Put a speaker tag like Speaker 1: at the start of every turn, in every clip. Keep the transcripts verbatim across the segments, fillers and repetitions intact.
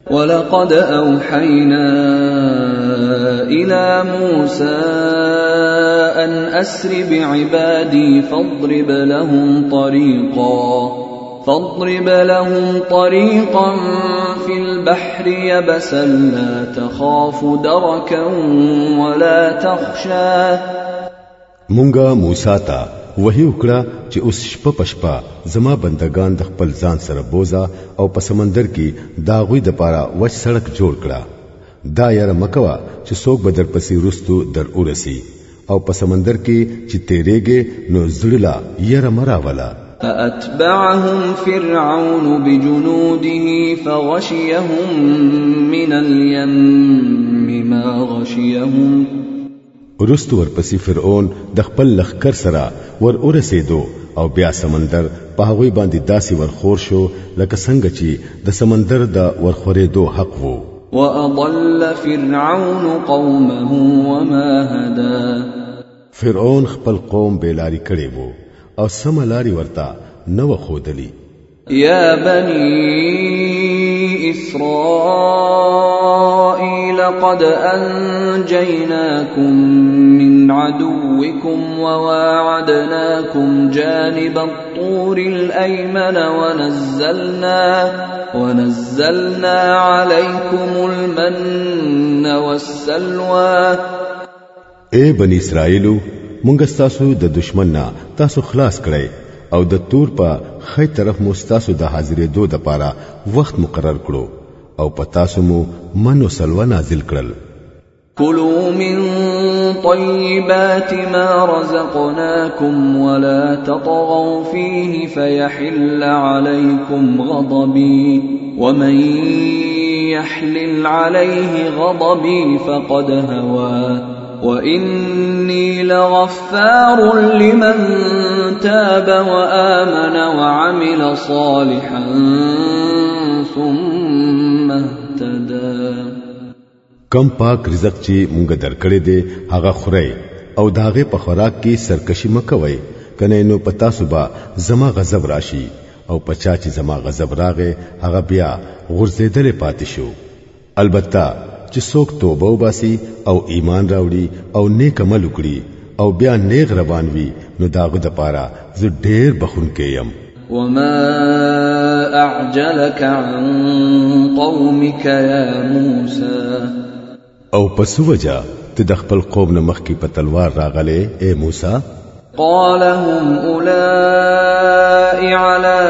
Speaker 1: ولقد أوحينا إلى موسى أن أسر بعبادي فاضرب لهم طريقا فاضرب لهم طريقا في البحر يبسا لا تخاف دركا ولا تخشى.
Speaker 2: مونږه موسی ته وحی وکړه چې اوس شپه پشپا زما بندگان د خپل ځان سره بوزا او په سمندر کې دا غوي د پاره وچ سړک جوړ کړه. دا یاره مکوا چې څوک بدر پسې رستو در اورسي او په سمندر کې چې تیرېږي نو زړلا یاره مراولا.
Speaker 1: فأتبعهم فرعون بجنوده فغشيهم من اليم ما غشيهم.
Speaker 2: ورستو ورپسې فرعون د خپل لخر سره ور اورسېدو او بیا سمندر په هغه باندې داسي ورخور شو لکه څنګه چې د سمندر د ورخورېدو حق وو.
Speaker 1: وأضل فرعون قومه وما هدى.
Speaker 2: فرعون خپل قوم بیلاری کړي وو او سملاری ورتا نو خودلی.
Speaker 1: يا بني إسرائيل قد أنجيناكم من عدوكم وواعدناكم جانب الطور الأيمن ونزلنا ونزلنا عليكم المن والسلوى.
Speaker 2: اے بني اسرائیلو مونږ تاسو د دشمن نه تاسو خلاص کړئ او د تور په خی طرف مو تاسو د حاضرې دو د پاره وخت مقرر کړو او په تاسو مو منو سلوه نازل کړل.
Speaker 1: كلوا من طيبات ما رزقناكم ولا تطغوا فيه فيحل عليكم غضبي ومن يحلل عليه غضبي فقد هوى وإني لغفار لمن تاب وآمن وعمل صالحا ثم اهتدى.
Speaker 2: کم پاک رزق چې مونږ درکړې دي هغه خورئ او داغه په خوراک کې سرکشي مکوئ کنه نو پتا صبح زما غضب راشي او پچا چې زما غضب راغې هغه بیا غرزیدل پاتې شو. البته چې څوک توبه وباسي او ایمان راوړي او نیک عمل وکړي او بیا نیک روان وي نو داغه د پاره زه ډېر بخښونکی یم.
Speaker 1: وما أعجلك عن قومك يا موسى.
Speaker 2: او پس وجه ته د خپل قوم نه مخکې په تلوار راغله اے موسی.
Speaker 1: قال هم أولئك على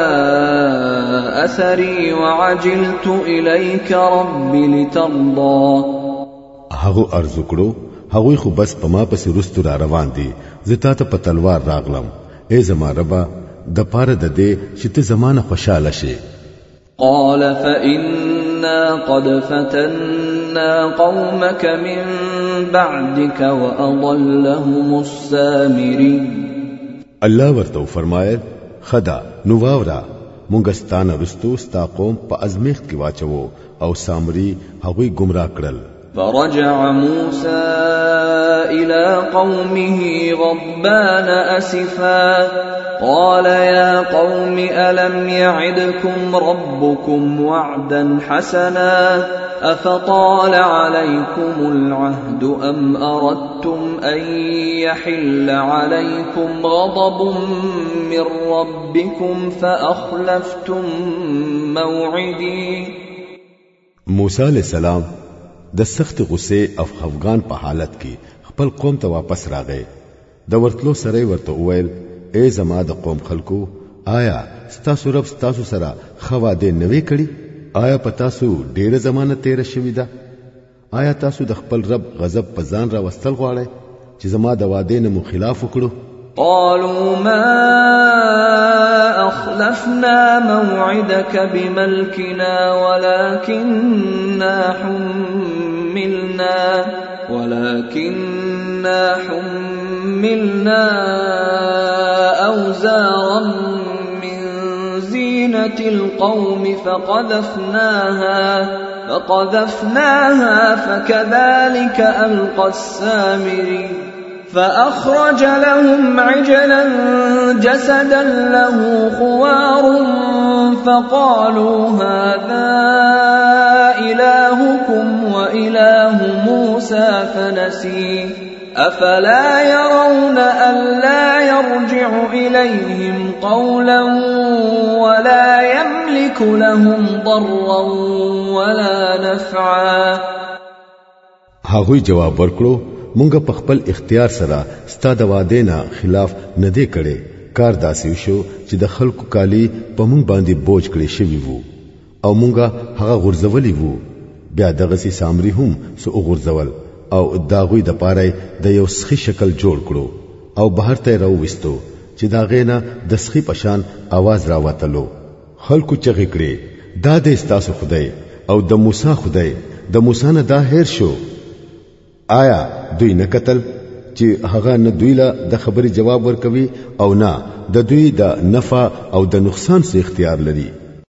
Speaker 1: أثري وعجلت إليك رب لترضى.
Speaker 2: هغه ارزو کړو هغه خو بس په ما پس رستو را روان دي زتا ته په تلوار راغلم اے زما ربا د پاره د دې چې ته زمانه خوشاله شې.
Speaker 1: قال فإنا قد فتنا قومك من بعدك وأضلهم السامري.
Speaker 2: الله ورته فرمایل خدا نو واورا مونږ ستانه رستو ستا قوم په ازمیخت کې واچو او سامری هغوی گمراه کړل.
Speaker 1: فرجع موسى إلى قومه غضبان أسفا قال يا قوم ألم يعدكم ربكم وعدا حسنا أفطال عليكم العهد أم أردتم أن يحل عليكم غضب من ربكم فأخلفتم موعدي.
Speaker 2: موسی علیہ السلام د سخت غصه او افغان په حالت کې خپل قوم ته واپس راغی. د ورتلو سره ورته وویل اے زما د قوم خلکو آیا ستاسو رب ستاسو سره خوا دې نوې کړي؟ آیا پتاسو ډېر زمانه تیر شوې ده؟ آیا تاسو د خپل رب غضب په ځان را وستل غواړئ چې زما د وعده نه مخالف وکړو؟
Speaker 1: قالوا ما أخلفنا موعدك بملكنا ولكننا حملنا ولكننا حملنا أوزارا من زينة القوم فقذفناها فقذفناها فكذلك ألقى السامري فأخرج لهم عجلا جسدا له خوار فقالوا هذا إلهكم وإله موسى فنسي أفلا يرون ألا يرجع إليهم قولا ولا يملك لهم ضرا ولا نفعا.
Speaker 2: هغوی جواب ورکړو مونږ په خپل اختیار سره ستاسو د وعده نه خلاف نه دی کړي. کار داسې شو چې د خلکو کالی په مونږ باندې بوج کړي شوی وو او مونږه هغه غرزولي وو. بیا دغه سي سامري هم سو غرزول او داغوی د پاره د یو سخی شکل جوړ کړو او بهر ته راوستو چې دا غینا د سخی پشان आवाज راوتلو. خلکو چغې کړې دا د استاسو خدای او د موسی خدای. د موسی نه دا هیر شو. آیا دوی نه قتل چې هغه نه دوی له د خبرې جواب ورکوي او نه د دوی د نفع او د نقصان څخه اختیار لري.